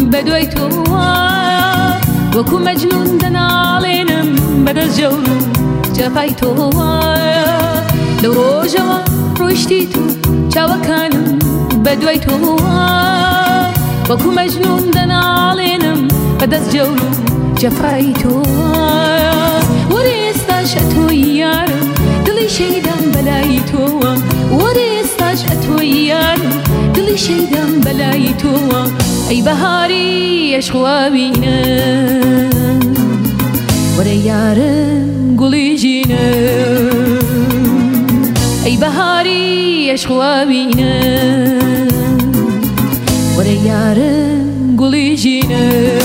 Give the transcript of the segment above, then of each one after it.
بدوی تو وەکو مەجنون دەناڵێنم بەدەست جەور و جەفای تۆ لەو ڕۆژەوە ڕۆیشتی تو چاوەکانم بەدوای تۆ وەکو مەجنون دەناڵێنم بەدەست جەور و جەفای تۆ وەرە ئێستاش ئەتۆی یارم دڵی شەیدام بەلای تۆوە وەرە ئێستاش ئەتۆی یارم دڵی شەیدام بەلای تۆوە ئەی بەهاری ئەشخوابینە وەرە یارم گوڵی ژینە ئەی بەهاری ئەشخوابینە وەرە یارم گوڵی ژینە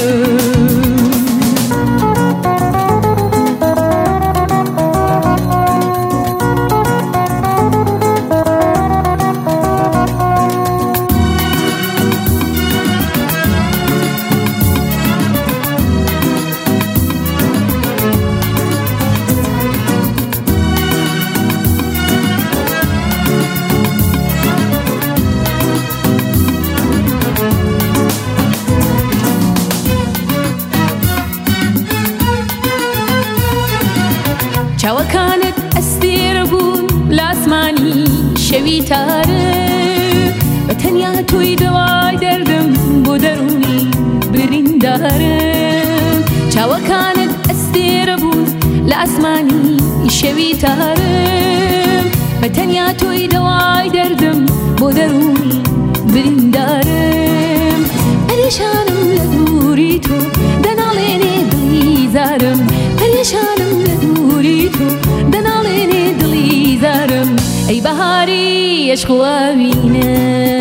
چاوەکانت ئەستێرە بوون لە ئاسمانی شەوی تارە بە تەنیا تۆی دەوای دەردم بۆ دەرونی بریندارە چاوەکانت ئەستێرە بوون لە ئاسمانی شەوی تارە بە تەنیا تۆی دەوای دەردم بۆ دەرونی بریندارم پەرێشانم لە دووری تۆ دەناڵێنێ دڵی زارم پەرێشانم لە دووری تۆ دەناڵێنێ دڵی زارم ئەی بەهاری ئەشخوابینە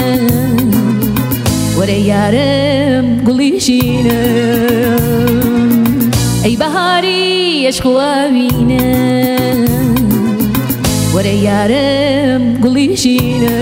وەرە یارم گوڵی ژینە ئەی بەهاری ئەشخوابینە وەرە یارم گوڵی ژینە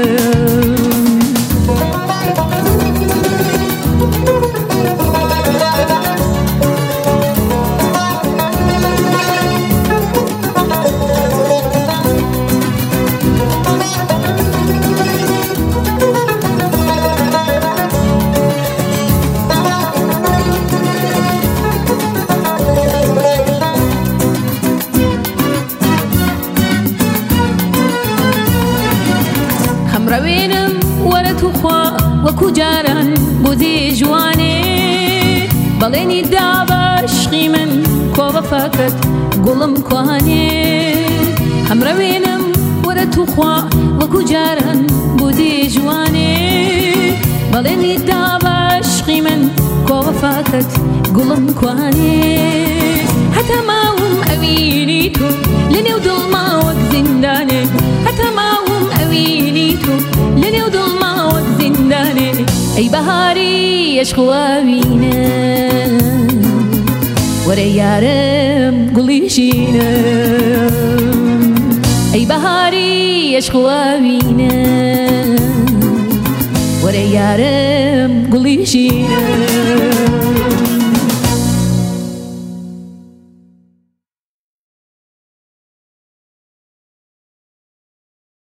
ڕەوێنم وەرە توخوا وەکو جاران بۆ دێ جوانێ بەڵێنی دا بەشقی من کۆ بەفاکەت گوڵم کوانێ هەمڕەوێنم وەرە توخوا وەکو جاران بۆ دێ جوانێ بەڵێنی دا بەشقی من کۆ بەفاکەت گوڵم کوانێ هەتا ماوم ئەوینی تۆ لە نێو دڵما وەک زیندانێ هەتا ماوم ئەوینی تۆ لە نێو دڵما وەک زیندانێ ئەی بەهاری ئەشخوابینە وەرە یارم گوڵی ژینە ئەی بەهاری ئەشخوابینە وەرە یارم گوڵی ژینە